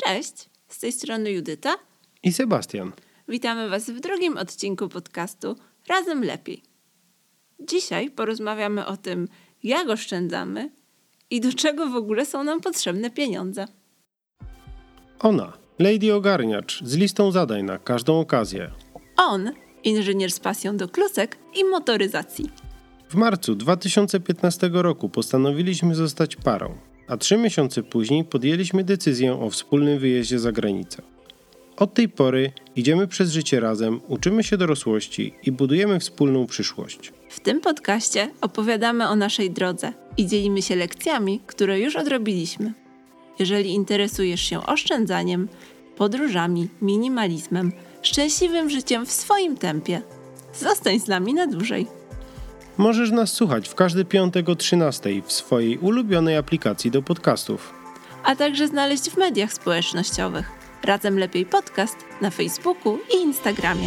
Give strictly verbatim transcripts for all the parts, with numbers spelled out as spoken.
Cześć, z tej strony Judyta i Sebastian. Witamy Was w drugim odcinku podcastu Razem Lepiej. Dzisiaj porozmawiamy o tym, jak oszczędzamy i do czego w ogóle są nam potrzebne pieniądze. Ona, Lady Ogarniacz, z listą zadań na każdą okazję. On, inżynier z pasją do klusek i motoryzacji. W marcu dwa tysiące piętnastego roku postanowiliśmy zostać parą, a trzy miesiące później podjęliśmy decyzję o wspólnym wyjeździe za granicę. Od tej pory idziemy przez życie razem, uczymy się dorosłości i budujemy wspólną przyszłość. W tym podcaście opowiadamy o naszej drodze i dzielimy się lekcjami, które już odrobiliśmy. Jeżeli interesujesz się oszczędzaniem, podróżami, minimalizmem, szczęśliwym życiem w swoim tempie, zostań z nami na dłużej. Możesz nas słuchać w każdy piątek o trzynastej w swojej ulubionej aplikacji do podcastów. A także znaleźć w mediach społecznościowych. Razem Lepiej Podcast na Facebooku i Instagramie.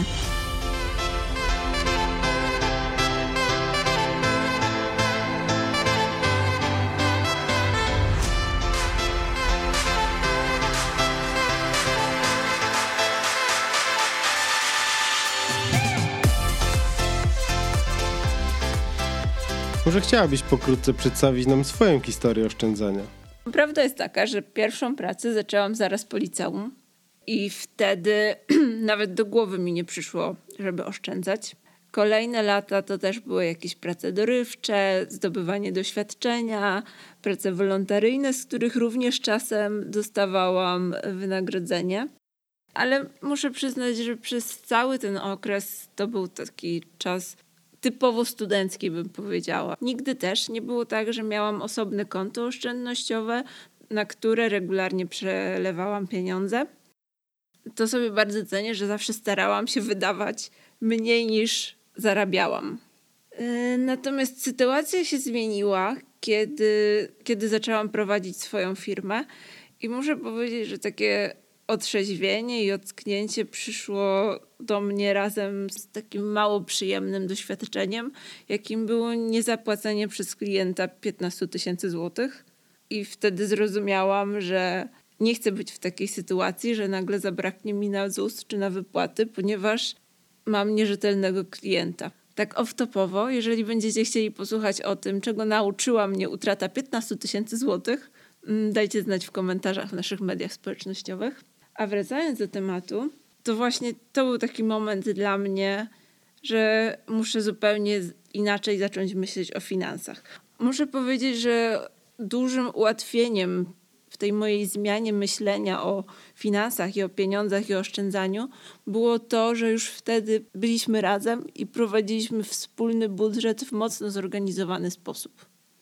Może chciałabyś pokrótce przedstawić nam swoją historię oszczędzania? Prawda jest taka, że pierwszą pracę zaczęłam zaraz po liceum i wtedy nawet do głowy mi nie przyszło, żeby oszczędzać. Kolejne lata to też były jakieś prace dorywcze, zdobywanie doświadczenia, prace wolontaryjne, z których również czasem dostawałam wynagrodzenie. Ale muszę przyznać, że przez cały ten okres to był taki czas typowo studencki, bym powiedziała. Nigdy też nie było tak, że miałam osobne konto oszczędnościowe, na które regularnie przelewałam pieniądze. To sobie bardzo cenię, że zawsze starałam się wydawać mniej niż zarabiałam. Yy, natomiast sytuacja się zmieniła, kiedy, kiedy zaczęłam prowadzić swoją firmę i muszę powiedzieć, że takie otrzeźwienie i ocknięcie przyszło do mnie razem z takim mało przyjemnym doświadczeniem, jakim było niezapłacenie przez klienta piętnaście tysięcy złotych. I wtedy zrozumiałam, że nie chcę być w takiej sytuacji, że nagle zabraknie mi na ZUS czy na wypłaty, ponieważ mam nierzetelnego klienta. Tak off-topowo, jeżeli będziecie chcieli posłuchać o tym, czego nauczyła mnie utrata piętnaście tysięcy złotych, dajcie znać w komentarzach w naszych mediach społecznościowych. A wracając do tematu, to właśnie to był taki moment dla mnie, że muszę zupełnie inaczej zacząć myśleć o finansach. Muszę powiedzieć, że dużym ułatwieniem w tej mojej zmianie myślenia o finansach i o pieniądzach i o oszczędzaniu było to, że już wtedy byliśmy razem i prowadziliśmy wspólny budżet w mocno zorganizowany sposób.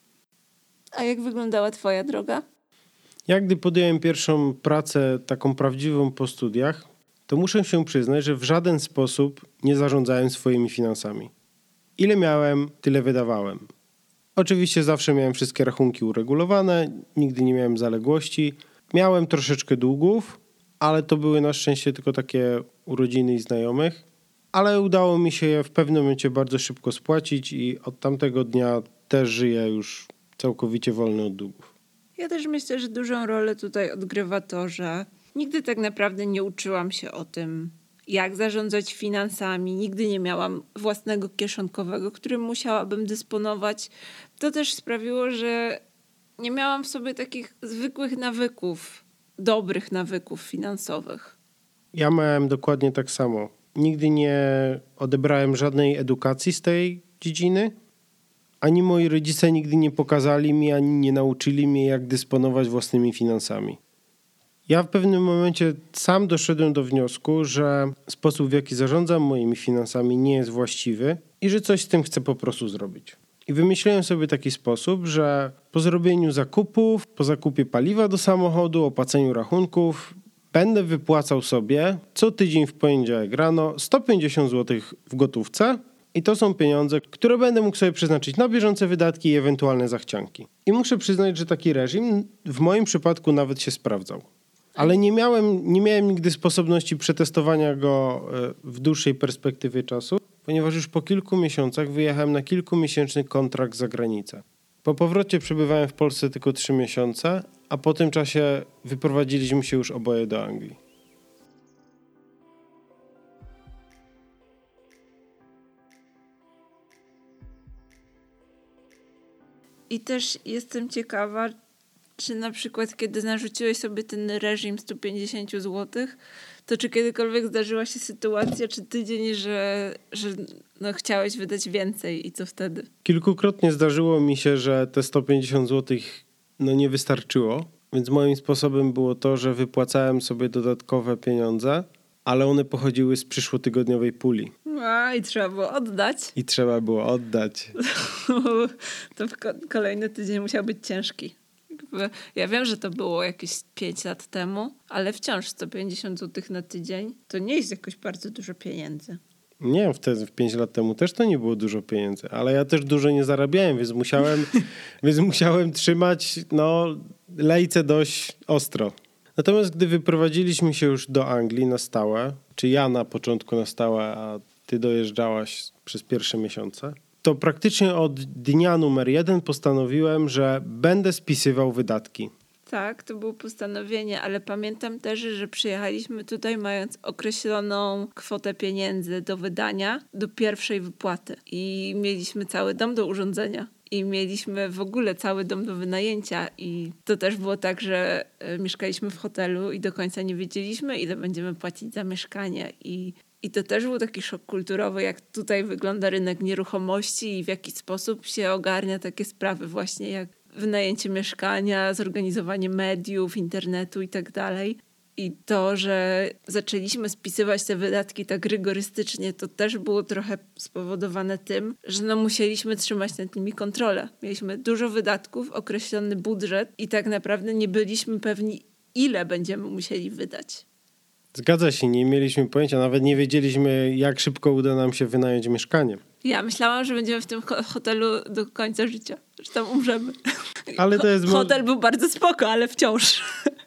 A jak wyglądała twoja droga? Ja gdy podjąłem pierwszą pracę taką prawdziwą po studiach, to muszę się przyznać, że w żaden sposób nie zarządzałem swoimi finansami. Ile miałem, tyle wydawałem. Oczywiście zawsze miałem wszystkie rachunki uregulowane, nigdy nie miałem zaległości. Miałem troszeczkę długów, ale to były na szczęście tylko takie urodziny i znajomych. Ale udało mi się je w pewnym momencie bardzo szybko spłacić i od tamtego dnia też żyję już całkowicie wolny od długów. Ja też myślę, że dużą rolę tutaj odgrywa to, że nigdy tak naprawdę nie uczyłam się o tym, jak zarządzać finansami. Nigdy nie miałam własnego kieszonkowego, którym musiałabym dysponować. To też sprawiło, że nie miałam w sobie takich zwykłych nawyków, dobrych nawyków finansowych. Ja miałem dokładnie tak samo. Nigdy nie odebrałem żadnej edukacji z tej dziedziny. Ani moi rodzice nigdy nie pokazali mi, ani nie nauczyli mnie, jak dysponować własnymi finansami. Ja w pewnym momencie sam doszedłem do wniosku, że sposób, w jaki zarządzam moimi finansami, nie jest właściwy i że coś z tym chcę po prostu zrobić. I wymyśliłem sobie taki sposób, że po zrobieniu zakupów, po zakupie paliwa do samochodu, opłaceniu rachunków, będę wypłacał sobie co tydzień w poniedziałek rano sto pięćdziesiąt złotych w gotówce. I to są pieniądze, które będę mógł sobie przeznaczyć na bieżące wydatki i ewentualne zachcianki. I muszę przyznać, że taki reżim w moim przypadku nawet się sprawdzał. Ale nie miałem, nie miałem nigdy sposobności przetestowania go w dłuższej perspektywie czasu, ponieważ już po kilku miesiącach wyjechałem na kilkumiesięczny kontrakt za granicę. Po powrocie przebywałem w Polsce tylko trzy miesiące, a po tym czasie wyprowadziliśmy się już oboje do Anglii. I też jestem ciekawa, czy na przykład kiedy narzuciłeś sobie ten reżim sto pięćdziesiąt złotych, to czy kiedykolwiek zdarzyła się sytuacja, czy tydzień, że, że no chciałeś wydać więcej i co wtedy? Kilkukrotnie zdarzyło mi się, że te sto pięćdziesiąt złotych no nie wystarczyło, więc moim sposobem było to, że wypłacałem sobie dodatkowe pieniądze, ale one pochodziły z przyszłotygodniowej puli. A, i trzeba było oddać. I trzeba było oddać. To kolejny tydzień musiał być ciężki. Ja wiem, że to było jakieś pięć lat temu, ale wciąż sto pięćdziesiąt złotych na tydzień to nie jest jakoś bardzo dużo pieniędzy. Nie wiem, wtedy pięć lat temu też to nie było dużo pieniędzy, ale ja też dużo nie zarabiałem, więc musiałem, więc musiałem trzymać no, lejce dość ostro. Natomiast gdy wyprowadziliśmy się już do Anglii na stałe, czy ja na początku na stałe, a ty dojeżdżałaś przez pierwsze miesiące, to praktycznie od dnia numer jeden postanowiłem, że będę spisywał wydatki. Tak, to było postanowienie, ale pamiętam też, że przyjechaliśmy tutaj mając określoną kwotę pieniędzy do wydania do pierwszej wypłaty i mieliśmy cały dom do urządzenia. I mieliśmy w ogóle cały dom do wynajęcia i to też było tak, że mieszkaliśmy w hotelu i do końca nie wiedzieliśmy, ile będziemy płacić za mieszkanie. I, i to też był taki szok kulturowy, jak tutaj wygląda rynek nieruchomości i w jaki sposób się ogarnia takie sprawy właśnie jak wynajęcie mieszkania, zorganizowanie mediów, internetu i tak dalej. I to, że zaczęliśmy spisywać te wydatki tak rygorystycznie, to też było trochę spowodowane tym, że no musieliśmy trzymać nad nimi kontrolę. Mieliśmy dużo wydatków, określony budżet i tak naprawdę nie byliśmy pewni, ile będziemy musieli wydać. Zgadza się, nie mieliśmy pojęcia, nawet nie wiedzieliśmy, jak szybko uda nam się wynająć mieszkanie. Ja myślałam, że będziemy w tym hotelu do końca życia, że tam umrzemy. Ale to jest Hotel był bardzo spoko, ale wciąż.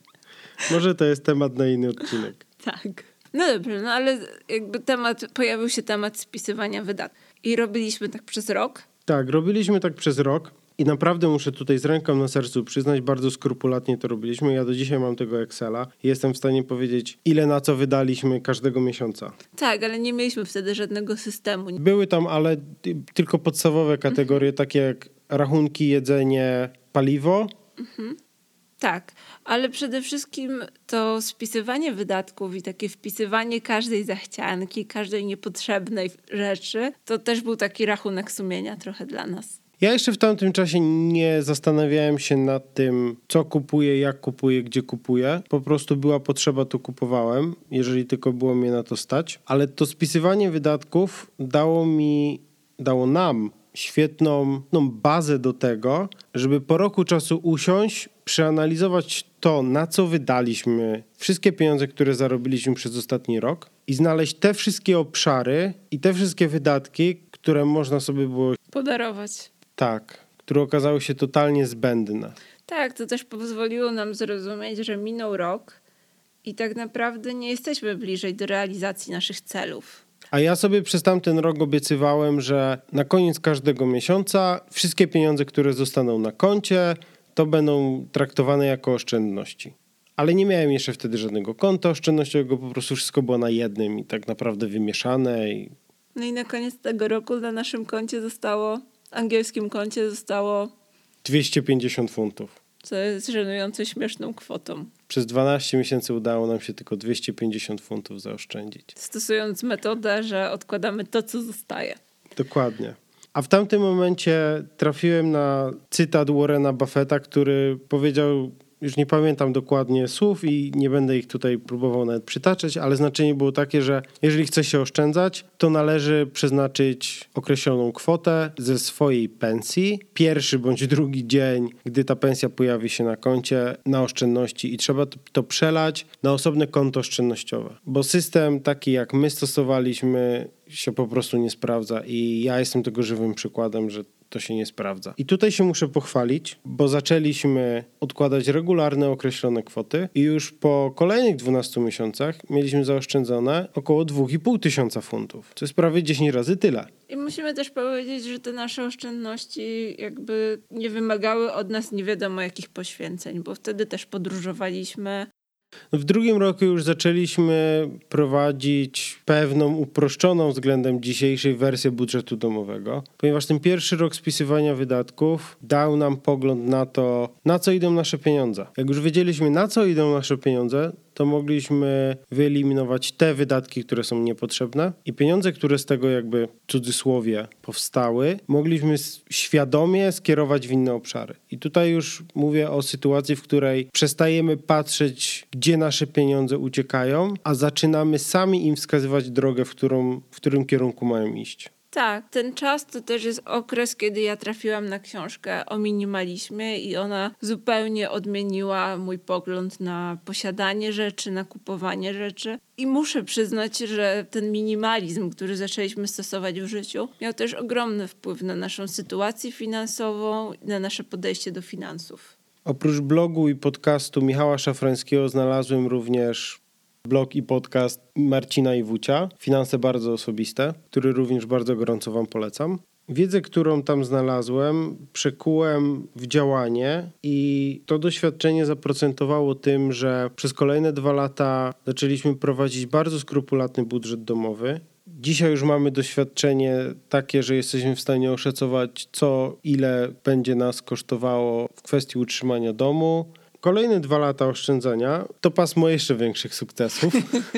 Może to jest temat na inny odcinek. Tak. No dobrze, no ale jakby temat, pojawił się temat spisywania wydatków. I robiliśmy tak przez rok? Tak, robiliśmy tak przez rok i naprawdę muszę tutaj z ręką na sercu przyznać, bardzo skrupulatnie to robiliśmy. Ja do dzisiaj mam tego Excela i jestem w stanie powiedzieć, ile na co wydaliśmy każdego miesiąca. Tak, ale nie mieliśmy wtedy żadnego systemu. Były tam, ale tylko podstawowe kategorie, mhm. takie jak rachunki, jedzenie, paliwo. Mhm. Tak, ale przede wszystkim to spisywanie wydatków i takie wpisywanie każdej zachcianki, każdej niepotrzebnej rzeczy, to też był taki rachunek sumienia trochę dla nas. Ja jeszcze w tamtym czasie nie zastanawiałem się nad tym, co kupuję, jak kupuję, gdzie kupuję. Po prostu była potrzeba, to kupowałem, jeżeli tylko było mnie na to stać. Ale to spisywanie wydatków dało mi, dało nam świetną no, bazę do tego, żeby po roku czasu usiąść, przeanalizować to, na co wydaliśmy wszystkie pieniądze, które zarobiliśmy przez ostatni rok i znaleźć te wszystkie obszary i te wszystkie wydatki, które można sobie było podarować. Tak, które okazały się totalnie zbędne. Tak, to też pozwoliło nam zrozumieć, że minął rok i tak naprawdę nie jesteśmy bliżej do realizacji naszych celów. A ja sobie przez tamten rok obiecywałem, że na koniec każdego miesiąca wszystkie pieniądze, które zostaną na koncie, to będą traktowane jako oszczędności. Ale nie miałem jeszcze wtedy żadnego konta oszczędnościowego, po prostu wszystko było na jednym i tak naprawdę wymieszane. I... No i na koniec tego roku na naszym koncie zostało, angielskim koncie zostało... dwieście pięćdziesiąt funtów. Co jest żenująco śmieszną kwotą. Przez dwanaście miesięcy udało nam się tylko dwieście pięćdziesiąt funtów zaoszczędzić. Stosując metodę, że odkładamy to, co zostaje. Dokładnie. A w tamtym momencie trafiłem na cytat Warrena Buffetta, który powiedział, już nie pamiętam dokładnie słów i nie będę ich tutaj próbował nawet przytaczać, ale znaczenie było takie, że jeżeli chce się oszczędzać, to należy przeznaczyć określoną kwotę ze swojej pensji, pierwszy bądź drugi dzień, gdy ta pensja pojawi się na koncie, na oszczędności i trzeba to przelać na osobne konto oszczędnościowe. Bo system taki, jak my stosowaliśmy, się po prostu nie sprawdza i ja jestem tego żywym przykładem, że to się nie sprawdza. I tutaj się muszę pochwalić, bo zaczęliśmy odkładać regularne, określone kwoty i już po kolejnych dwunastu miesiącach mieliśmy zaoszczędzone około dwa i pół tysiąca funtów, co jest prawie dziesięć razy tyle. I musimy też powiedzieć, że te nasze oszczędności jakby nie wymagały od nas nie wiadomo jakich poświęceń, bo wtedy też podróżowaliśmy. W drugim roku już zaczęliśmy prowadzić pewną uproszczoną względem dzisiejszej wersję budżetu domowego, ponieważ ten pierwszy rok spisywania wydatków dał nam pogląd na to, na co idą nasze pieniądze. Jak już wiedzieliśmy, na co idą nasze pieniądze, to mogliśmy wyeliminować te wydatki, które są niepotrzebne i pieniądze, które z tego jakby w cudzysłowie powstały, mogliśmy świadomie skierować w inne obszary. I tutaj już mówię o sytuacji, w której przestajemy patrzeć, gdzie nasze pieniądze uciekają, a zaczynamy sami im wskazywać drogę, w, którą, w którym kierunku mają iść. Tak, ten czas to też jest okres, kiedy ja trafiłam na książkę o minimalizmie i ona zupełnie odmieniła mój pogląd na posiadanie rzeczy, na kupowanie rzeczy. I muszę przyznać, że ten minimalizm, który zaczęliśmy stosować w życiu, miał też ogromny wpływ na naszą sytuację finansową i na nasze podejście do finansów. Oprócz blogu i podcastu Michała Szafrańskiego znalazłem również blog i podcast Marcina Iwucia, Finanse bardzo osobiste, który również bardzo gorąco wam polecam. Wiedzę, którą tam znalazłem, przekułem w działanie i to doświadczenie zaprocentowało tym, że przez kolejne dwa lata zaczęliśmy prowadzić bardzo skrupulatny budżet domowy. Dzisiaj już mamy doświadczenie takie, że jesteśmy w stanie oszacować, co ile będzie nas kosztowało w kwestii utrzymania domu. Kolejne dwa lata oszczędzania to pasmo jeszcze większych sukcesów.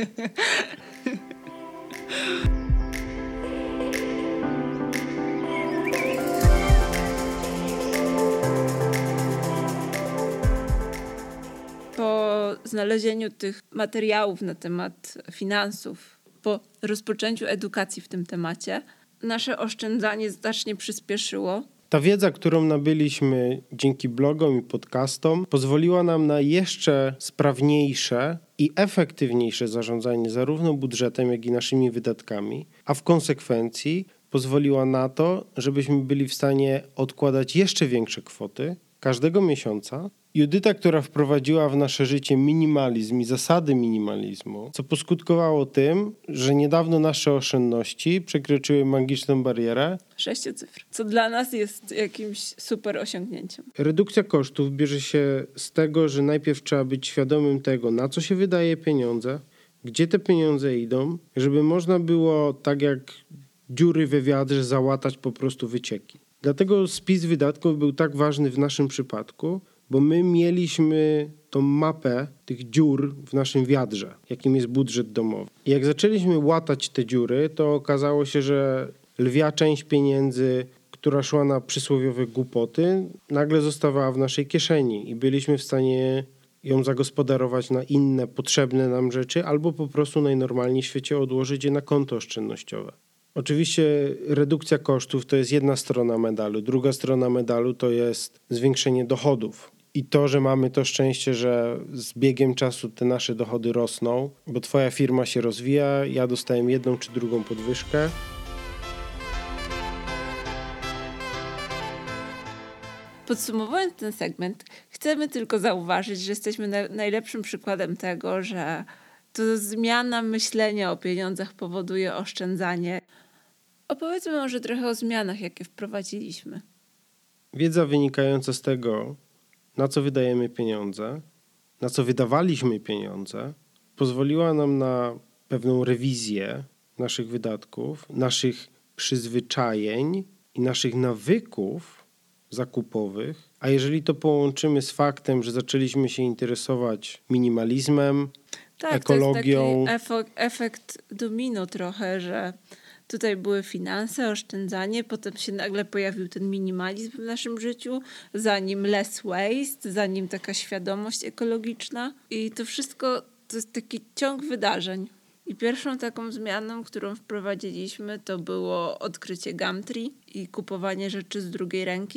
Po znalezieniu tych materiałów na temat finansów, po rozpoczęciu edukacji w tym temacie, nasze oszczędzanie znacznie przyspieszyło. Ta wiedza, którą nabyliśmy dzięki blogom i podcastom, pozwoliła nam na jeszcze sprawniejsze i efektywniejsze zarządzanie zarówno budżetem, jak i naszymi wydatkami, a w konsekwencji pozwoliła na to, żebyśmy byli w stanie odkładać jeszcze większe kwoty każdego miesiąca. Judyta, która wprowadziła w nasze życie minimalizm i zasady minimalizmu, co poskutkowało tym, że niedawno nasze oszczędności przekroczyły magiczną barierę Sześciu cyfr, co dla nas jest jakimś super osiągnięciem. Redukcja kosztów bierze się z tego, że najpierw trzeba być świadomym tego, na co się wydaje pieniądze, gdzie te pieniądze idą, żeby można było, tak jak dziury we wiadrze, załatać po prostu wycieki. Dlatego spis wydatków był tak ważny w naszym przypadku, bo my mieliśmy tą mapę tych dziur w naszym wiadrze, jakim jest budżet domowy. I jak zaczęliśmy łatać te dziury, to okazało się, że lwia część pieniędzy, która szła na przysłowiowe głupoty, nagle zostawała w naszej kieszeni i byliśmy w stanie ją zagospodarować na inne potrzebne nam rzeczy albo po prostu najnormalniej w świecie odłożyć je na konto oszczędnościowe. Oczywiście redukcja kosztów to jest jedna strona medalu. Druga strona medalu to jest zwiększenie dochodów. I to, że mamy to szczęście, że z biegiem czasu te nasze dochody rosną, bo twoja firma się rozwija, ja dostałem jedną czy drugą podwyżkę. Podsumowując ten segment, chcemy tylko zauważyć, że jesteśmy na- najlepszym przykładem tego, że to zmiana myślenia o pieniądzach powoduje oszczędzanie. Opowiedzmy może trochę o zmianach, jakie wprowadziliśmy. Wiedza wynikająca z tego, na co wydajemy pieniądze, na co wydawaliśmy pieniądze, pozwoliła nam na pewną rewizję naszych wydatków, naszych przyzwyczajeń i naszych nawyków zakupowych. A jeżeli to połączymy z faktem, że zaczęliśmy się interesować minimalizmem, Tak, ekologią. to jest taki efekt, efekt domino trochę, że tutaj były finanse, oszczędzanie, potem się nagle pojawił ten minimalizm w naszym życiu, za nim less waste, za nim taka świadomość ekologiczna i to wszystko to jest taki ciąg wydarzeń. I pierwszą taką zmianą, którą wprowadziliśmy, to było odkrycie Gumtree i kupowanie rzeczy z drugiej ręki.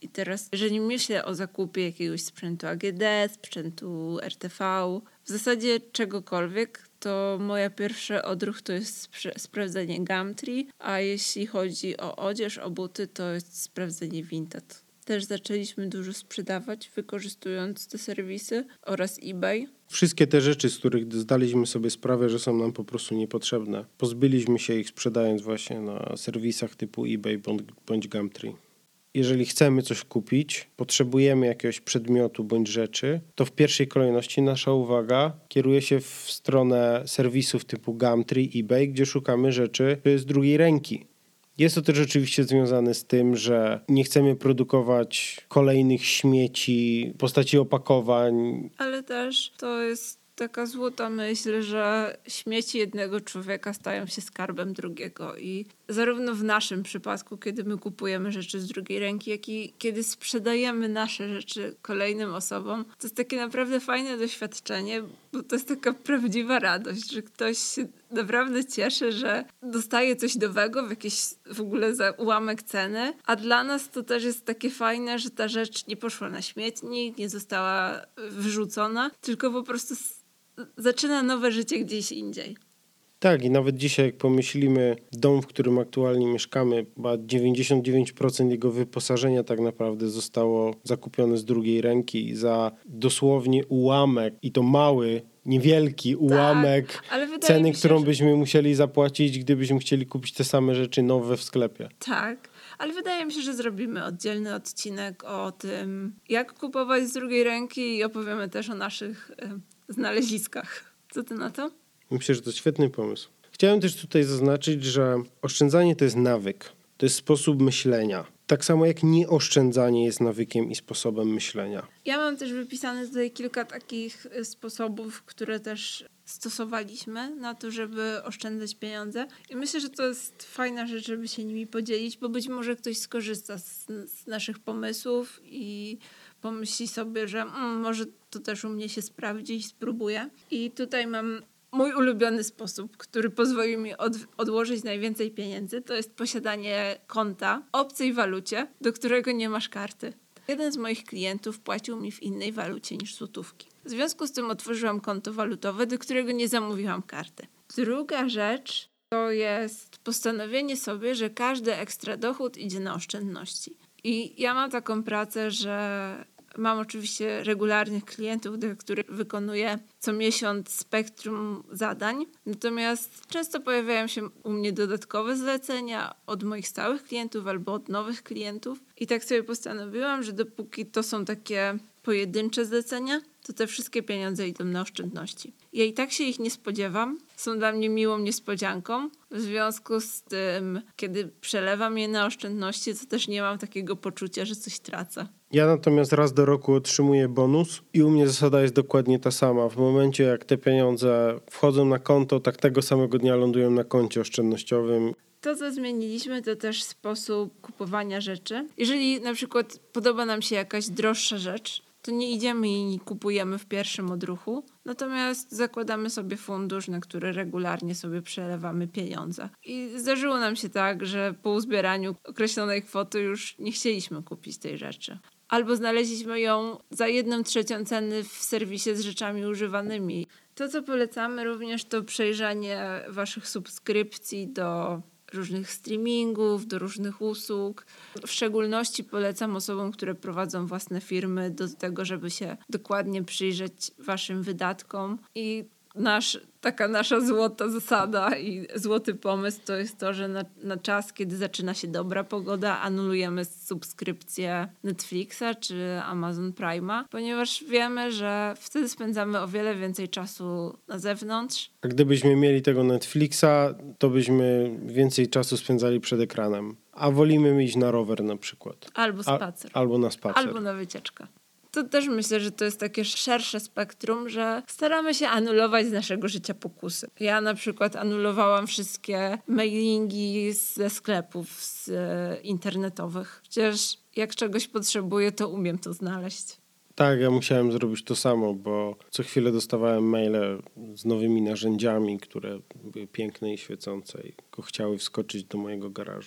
I teraz, jeżeli myślę o zakupie jakiegoś sprzętu A G D, sprzętu R T V, w zasadzie czegokolwiek, to moja pierwsza odruch to jest spra- sprawdzenie Gumtree, a jeśli chodzi o odzież, o buty, to jest sprawdzenie Vinted. Też zaczęliśmy dużo sprzedawać, wykorzystując te serwisy oraz eBay. Wszystkie te rzeczy, z których zdaliśmy sobie sprawę, że są nam po prostu niepotrzebne, pozbyliśmy się ich sprzedając właśnie na serwisach typu eBay bądź Gumtree. Jeżeli chcemy coś kupić, potrzebujemy jakiegoś przedmiotu bądź rzeczy, to w pierwszej kolejności nasza uwaga kieruje się w stronę serwisów typu Gumtree, eBay, gdzie szukamy rzeczy z drugiej ręki. Jest to też oczywiście związane z tym, że nie chcemy produkować kolejnych śmieci w postaci opakowań. Ale też to jest taka złota myśl, że śmieci jednego człowieka stają się skarbem drugiego i zarówno w naszym przypadku, kiedy my kupujemy rzeczy z drugiej ręki, jak i kiedy sprzedajemy nasze rzeczy kolejnym osobom, to jest takie naprawdę fajne doświadczenie, bo to jest taka prawdziwa radość, że ktoś się naprawdę cieszy, że dostaje coś nowego w jakiś w ogóle za ułamek ceny, a dla nas to też jest takie fajne, że ta rzecz nie poszła na śmietnik, nie została wyrzucona, tylko po prostu zaczyna nowe życie gdzieś indziej. Tak, i nawet dzisiaj, jak pomyślimy, dom, w którym aktualnie mieszkamy, chyba dziewięćdziesiąt dziewięć procent jego wyposażenia tak naprawdę zostało zakupione z drugiej ręki za dosłownie ułamek, i to mały, niewielki ułamek tak, ceny, się, którą że... byśmy musieli zapłacić, gdybyśmy chcieli kupić te same rzeczy nowe w sklepie. Tak, ale wydaje mi się, że zrobimy oddzielny odcinek o tym, jak kupować z drugiej ręki i opowiemy też o naszych y, znaleziskach. Co ty na to? Myślę, że to świetny pomysł. Chciałem też tutaj zaznaczyć, że oszczędzanie to jest nawyk. To jest sposób myślenia. Tak samo jak nieoszczędzanie jest nawykiem i sposobem myślenia. Ja mam też wypisane tutaj kilka takich sposobów, które też stosowaliśmy na to, żeby oszczędzać pieniądze. I myślę, że to jest fajna rzecz, żeby się nimi podzielić, bo być może ktoś skorzysta z, z naszych pomysłów i pomyśli sobie, że mm, może to też u mnie się sprawdzi i spróbuję. I tutaj mam mój ulubiony sposób, który pozwoli mi od, odłożyć najwięcej pieniędzy, to jest posiadanie konta w obcej walucie, do którego nie masz karty. Jeden z moich klientów płacił mi w innej walucie niż złotówki. W związku z tym otworzyłam konto walutowe, do którego nie zamówiłam karty. Druga rzecz to jest postanowienie sobie, że każdy ekstra dochód idzie na oszczędności. I ja mam taką pracę, że mam oczywiście regularnych klientów, dla których wykonuję co miesiąc spektrum zadań. Natomiast często pojawiają się u mnie dodatkowe zlecenia od moich stałych klientów albo od nowych klientów. I tak sobie postanowiłam, że dopóki to są takie pojedyncze zlecenia, to te wszystkie pieniądze idą na oszczędności. Ja i tak się ich nie spodziewam. Są dla mnie miłą niespodzianką. W związku z tym, kiedy przelewam je na oszczędności, to też nie mam takiego poczucia, że coś tracę. Ja natomiast raz do roku otrzymuję bonus i u mnie zasada jest dokładnie ta sama. W momencie, jak te pieniądze wchodzą na konto, tak tego samego dnia lądują na koncie oszczędnościowym. To, co zmieniliśmy, to też sposób kupowania rzeczy. Jeżeli na przykład podoba nam się jakaś droższa rzecz, to nie idziemy i nie kupujemy w pierwszym odruchu, natomiast zakładamy sobie fundusz, na który regularnie sobie przelewamy pieniądze. I zdarzyło nam się tak, że po uzbieraniu określonej kwoty już nie chcieliśmy kupić tej rzeczy. Albo znaleźliśmy ją za jedną trzecią ceny w serwisie z rzeczami używanymi. To, co polecamy również, to przejrzenie waszych subskrypcji do różnych streamingów, do różnych usług. W szczególności polecam osobom, które prowadzą własne firmy do tego, żeby się dokładnie przyjrzeć waszym wydatkom. I nasz, taka nasza złota zasada i złoty pomysł to jest to, że na, na czas, kiedy zaczyna się dobra pogoda, anulujemy subskrypcję Netflixa czy Amazon Prime'a, ponieważ wiemy, że wtedy spędzamy o wiele więcej czasu na zewnątrz. A gdybyśmy mieli tego Netflixa, to byśmy więcej czasu spędzali przed ekranem. A wolimy iść na rower na przykład. Albo spacer. A, albo na spacer. Albo na wycieczkę. To też myślę, że to jest takie szersze spektrum, że staramy się anulować z naszego życia pokusy. Ja na przykład anulowałam wszystkie mailingi ze sklepów z, e, internetowych. Przecież jak czegoś potrzebuję, to umiem to znaleźć. Tak, ja musiałem zrobić to samo, bo co chwilę dostawałem maile z nowymi narzędziami, które były piękne i świecące i chciały wskoczyć do mojego garażu.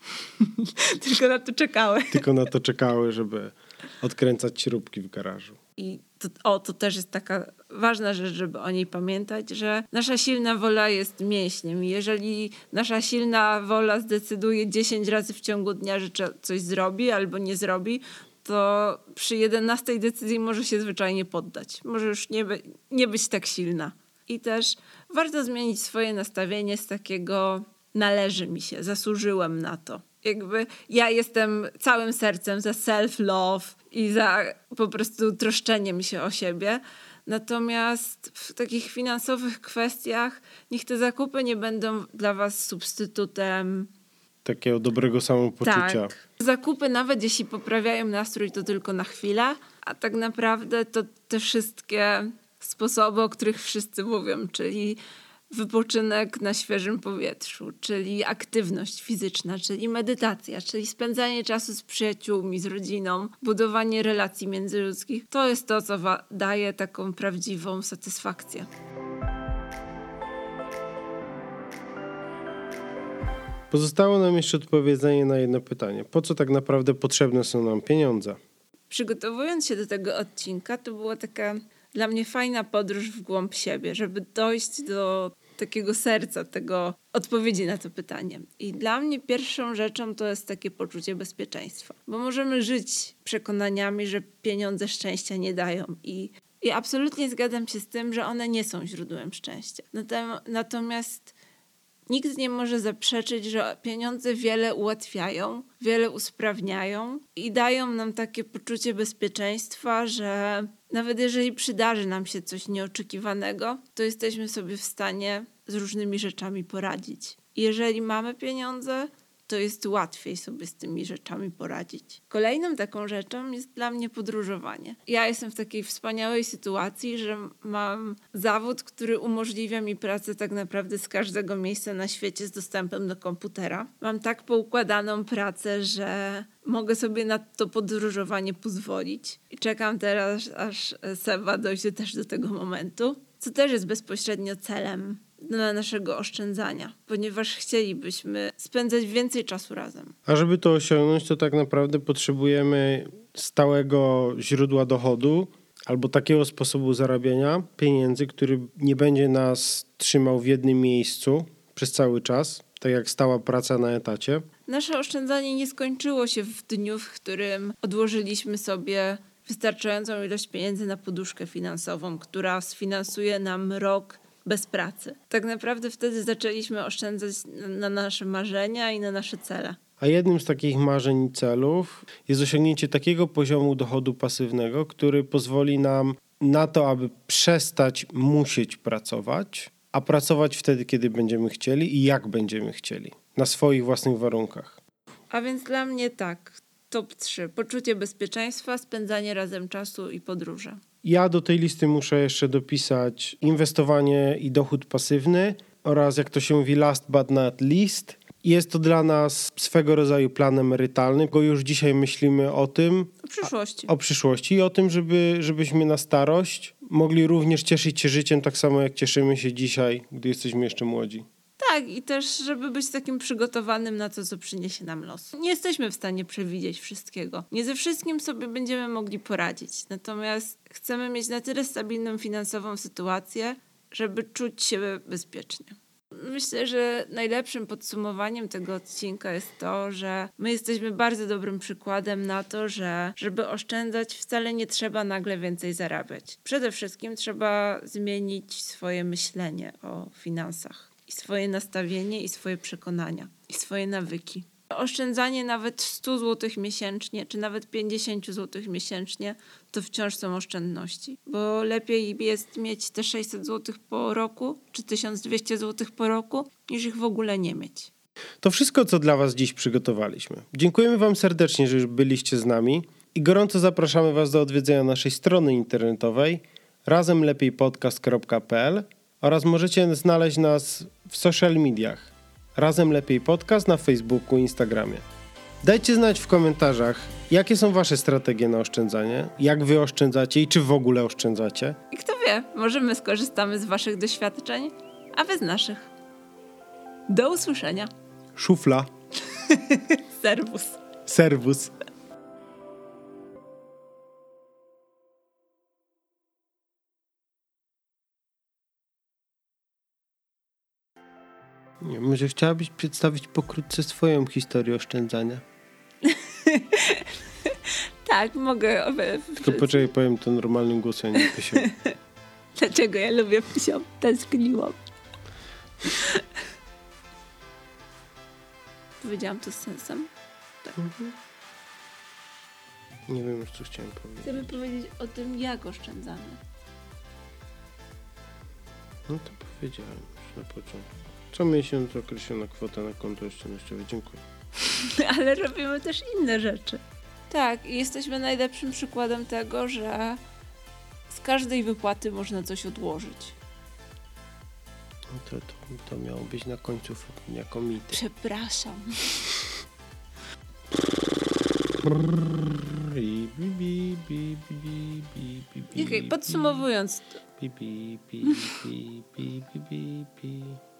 Tylko na to czekały. Tylko na to czekały, żeby odkręcać śrubki w garażu. I to, o, to też jest taka ważna rzecz, żeby o niej pamiętać, że nasza silna wola jest mięśniem. Jeżeli nasza silna wola zdecyduje dziesięć razy w ciągu dnia, że coś zrobi albo nie zrobi, to przy jedenastej decyzji może się zwyczajnie poddać. Może już nie, by, nie być tak silna. I też warto zmienić swoje nastawienie z takiego należy mi się, zasłużyłem na to. Jakby ja jestem całym sercem za self-love i za po prostu troszczeniem się o siebie. Natomiast w takich finansowych kwestiach niech te zakupy nie będą dla was substytutem takiego dobrego samopoczucia. Tak. Zakupy, nawet jeśli poprawiają nastrój, to tylko na chwilę, a tak naprawdę to te wszystkie sposoby, o których wszyscy mówią, czyli wypoczynek na świeżym powietrzu, czyli aktywność fizyczna, czyli medytacja, czyli spędzanie czasu z przyjaciółmi, z rodziną, budowanie relacji międzyludzkich. To jest to, co wa- daje taką prawdziwą satysfakcję. Pozostało nam jeszcze odpowiedzenie na jedno pytanie. Po co tak naprawdę potrzebne są nam pieniądze? Przygotowując się do tego odcinka, to była taka dla mnie fajna podróż w głąb siebie, żeby dojść do takiego serca, tego odpowiedzi na to pytanie. I dla mnie pierwszą rzeczą to jest takie poczucie bezpieczeństwa. Bo możemy żyć przekonaniami, że pieniądze szczęścia nie dają. I, i absolutnie zgadzam się z tym, że one nie są źródłem szczęścia. Natomiast nikt nie może zaprzeczyć, że pieniądze wiele ułatwiają, wiele usprawniają i dają nam takie poczucie bezpieczeństwa, że nawet jeżeli przydarzy nam się coś nieoczekiwanego, to jesteśmy sobie w stanie z różnymi rzeczami poradzić. I jeżeli mamy pieniądze, to jest łatwiej sobie z tymi rzeczami poradzić. Kolejną taką rzeczą jest dla mnie podróżowanie. Ja jestem w takiej wspaniałej sytuacji, że mam zawód, który umożliwia mi pracę tak naprawdę z każdego miejsca na świecie z dostępem do komputera. Mam tak poukładaną pracę, że mogę sobie na to podróżowanie pozwolić. I czekam teraz, aż Seba dojdzie też do tego momentu, co też jest bezpośrednio celem dla naszego oszczędzania, ponieważ chcielibyśmy spędzać więcej czasu razem. A żeby to osiągnąć, to tak naprawdę potrzebujemy stałego źródła dochodu albo takiego sposobu zarabiania pieniędzy, który nie będzie nas trzymał w jednym miejscu przez cały czas, tak jak stała praca na etacie. Nasze oszczędzanie nie skończyło się w dniu, w którym odłożyliśmy sobie wystarczającą ilość pieniędzy na poduszkę finansową, która sfinansuje nam rok bez pracy. Tak naprawdę wtedy zaczęliśmy oszczędzać na nasze marzenia i na nasze cele. A jednym z takich marzeń i celów jest osiągnięcie takiego poziomu dochodu pasywnego, który pozwoli nam na to, aby przestać musieć pracować, a pracować wtedy, kiedy będziemy chcieli i jak będziemy chcieli. Na swoich własnych warunkach. A więc dla mnie tak, top trzy. Poczucie bezpieczeństwa, spędzanie razem czasu i podróże. Ja do tej listy muszę jeszcze dopisać inwestowanie i dochód pasywny oraz, jak to się mówi, last but not least. Jest to dla nas swego rodzaju plan emerytalny, bo już dzisiaj myślimy o tym, O przyszłości. O przyszłości i o tym, żeby, żebyśmy na starość mogli również cieszyć się życiem tak samo, jak cieszymy się dzisiaj, gdy jesteśmy jeszcze młodzi. Tak, i też, żeby być takim przygotowanym na to, co przyniesie nam los. Nie jesteśmy w stanie przewidzieć wszystkiego. Nie ze wszystkim sobie będziemy mogli poradzić. Natomiast chcemy mieć na tyle stabilną finansową sytuację, żeby czuć się bezpiecznie. Myślę, że najlepszym podsumowaniem tego odcinka jest to, że my jesteśmy bardzo dobrym przykładem na to, że żeby oszczędzać, wcale nie trzeba nagle więcej zarabiać. Przede wszystkim trzeba zmienić swoje myślenie o finansach. I swoje nastawienie, i swoje przekonania, i swoje nawyki. Oszczędzanie nawet sto złotych miesięcznie, czy nawet pięćdziesiąt złotych miesięcznie, to wciąż są oszczędności. Bo lepiej jest mieć te sześćset złotych po roku, czy tysiąc dwieście złotych po roku, niż ich w ogóle nie mieć. To wszystko, co dla was dziś przygotowaliśmy. Dziękujemy wam serdecznie, że już byliście z nami i gorąco zapraszamy was do odwiedzenia naszej strony internetowej razem lepiej podcast kropka p l oraz możecie znaleźć nas w social mediach. Razem Lepiej Podcast na Facebooku i Instagramie. Dajcie znać w komentarzach, jakie są wasze strategie na oszczędzanie, jak wy oszczędzacie i czy w ogóle oszczędzacie. I kto wie, może my skorzystamy z waszych doświadczeń, a wy z naszych. Do usłyszenia. Szufla. Serwus. Serwus. Nie, może chciałabyś przedstawić pokrótce swoją historię oszczędzania? Tak, mogę. Tylko poczekaj, powiem to normalnym głosem, nie Pysią. Dlaczego ja lubię Pysią? Tęskniłam. Powiedziałam to z sensem? Tak. Mhm. Nie wiem już, co chciałem powiedzieć. Chcemy powiedzieć o tym, jak oszczędzamy. No to powiedziałem już na początku. Co miesiąc określona kwota na konto oszczędnościowe. Dziękuję. Ale robimy też inne rzeczy. Tak, i jesteśmy najlepszym przykładem tego, że z każdej wypłaty można coś odłożyć. No to, to, to miało być na końcu jako mit. Przepraszam. Okej, podsumowując. Pi, pi, pi, pi, pi, pi, pi, pi.